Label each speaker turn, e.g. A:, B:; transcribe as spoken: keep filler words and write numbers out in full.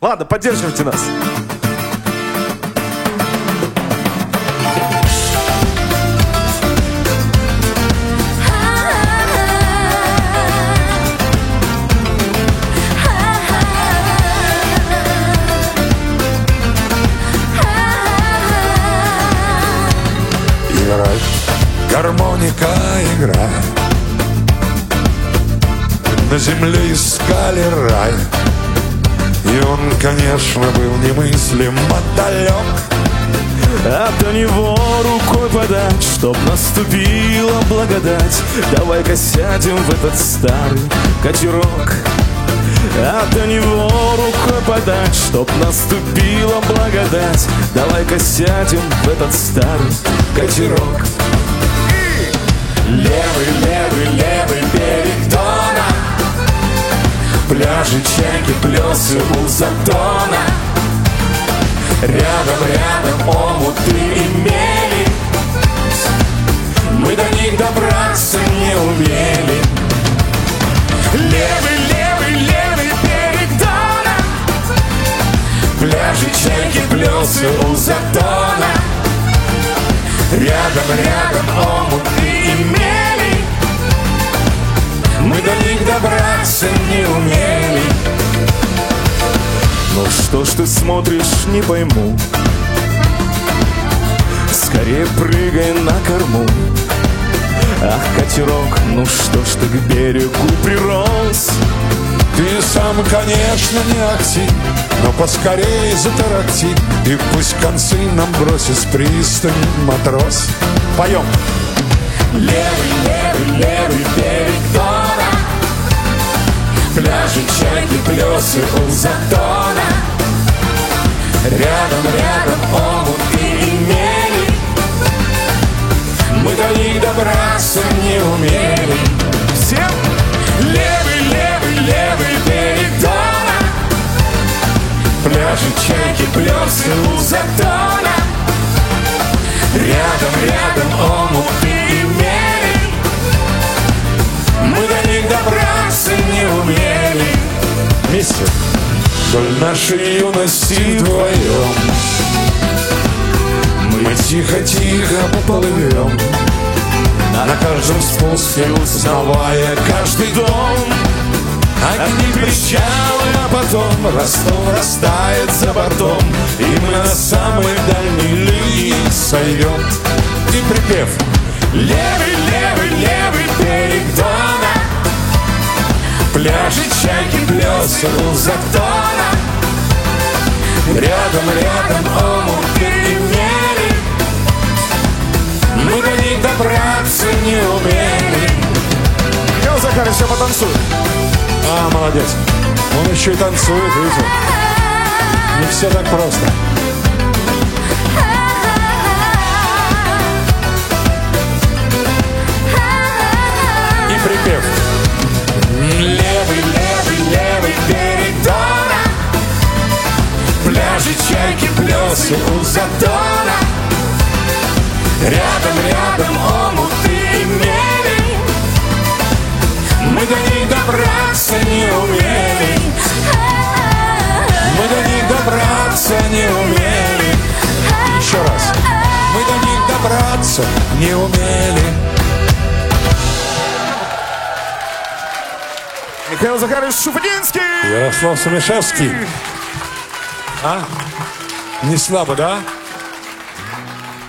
A: Ладно, поддерживайте нас.
B: Играй, гармоника, играй. На земле искали рай, и он, конечно, был немыслимо далек.
A: А до него рукой подать, чтоб наступила благодать. Давай-ка сядем в этот старый катерок. А до него рукой подать, чтоб наступила благодать. Давай-ка сядем в этот старый катерок. Левый, левый, левый берег Дона, пляжи, чайки, плесы у затона. Рядом, рядом омуты и мели, мы до них добраться не умели. Левый, левый, левый берег Дона, пляжи, чайки, плесы у затона. Рядом, рядом омуты и мели, мы до них добраться не умели. Ну что ж ты смотришь, не пойму, скорее прыгай на корму. Ах, катерок, ну что ж ты к берегу прирос?
B: Ты сам, конечно, не ахти, но поскорее затарахти, и пусть концы нам бросит с пристани матрос. Поем.
A: Левый, левый, левый берег Дона, пляжи, чайки, плесы у затона. Рядом, рядом омуты и мели, мы до них добраться не умели. Всем левый, левый, левый берег Дона, пляжи, чайки, плесы у затона. Рядом, рядом омуты и мели, мы до них добраться не умели.
B: Вместе. Вдоль нашей юности вдвоем мы тихо-тихо поплывем, на каждом спуске узнавая каждый дом. Огни причалы, а потом Ростов растает за бортом, и мы на самой дальней линии сойдем. И припев.
A: Левый, левый, левый берег Дона, пляжи, чайки, плесы у затона. Рядом, рядом омуты и мели, мы до них добраться не умели.
B: Михаил Захаров еще потанцует. А, молодец. Он еще и танцует, видите? Не все так просто.
A: И припев. Левый, левый, левый берег Дона, пляжи, чайки, плесы у затона. Рядом, рядом омуты и мели, мы до них добраться не умели. Мы до них добраться не умели.
B: Еще раз. Мы до них добраться не умели.
A: Михаил Захарович Шуфутинский.
B: Ярослав Сумишевский. А? Не слабо, да?